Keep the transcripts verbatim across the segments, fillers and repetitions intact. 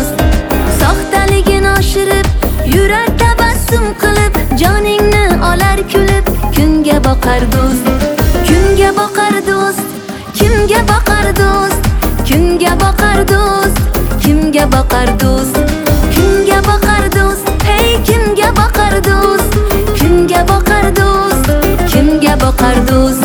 do'st. Soxtaligini oshirib yurar tabassum qilib, joningni olar kulib, kunga boqar do'st. Kunga boqar do'st, kimga boqar do'st, kunga boqar do'st, kimga boqar do'st, kimga boqar do'st, hey kimga boqar do'st, kimga boqar do'st, kimga boqar do'st.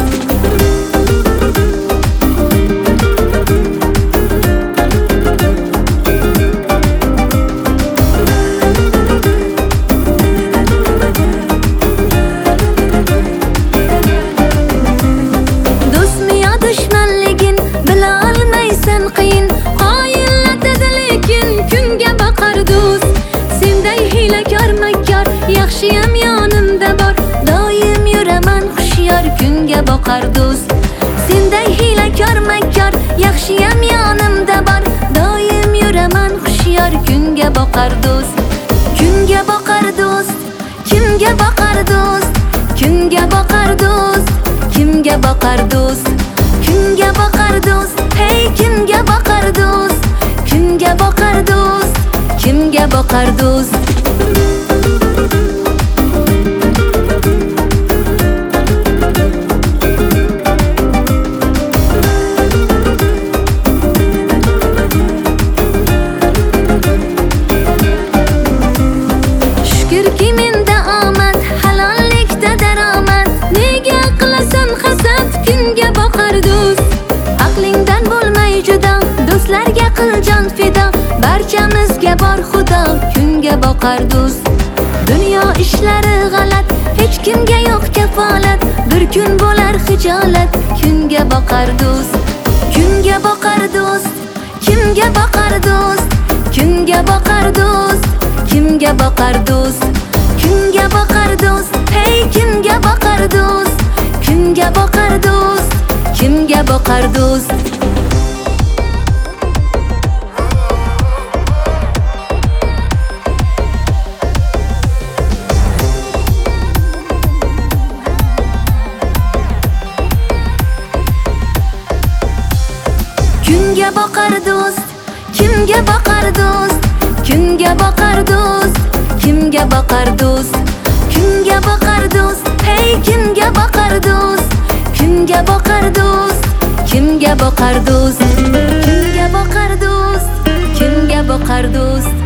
Yaxshiyam yonimda bor, doim yuraman xushyor, kunga boqar do'st. Senday hiylakor makkor, yaxshiyam yonimda bor, doim yuraman xushyor, kunga boqar do'st. Kunga boqar do'st, kimga boqar do'st, kunga boqar do'st, kimga boqar do'st, kunga boqar do'st, hey kimga boqar do'st, kunga boqar do'st, kimga boqar do'st. Shukirki menda omad, halollikda daromad, nega qilasan hasad, kunga boqar do'st. Aqlingdan bo'lmay judo, do'stlarga qil jon fido, barchamizga bor xudo, kunga boqar do'st. Dunyo ishlari g'alat, hech kimga yo'q kafolat, bir kun bo'lar hijolat, kunga boqar do'st. Kunga boqar do'st, kimga boqar do'st, kunga boqar do'st, kimga boqar do'st, kimga boqar do'st, hey kimga boqar do'st, kimga boqar do'st, kimga boqar do'st. Kunga boqar do'st, kimga boqar do'st, kimga boqar do'st, kimga boqar do'st, kimga boqar do'st, hey kimga boqar do'st, kimga boqar do'st, kimga boqar do'st, kimga boqar do'st, kimga boqar do'st.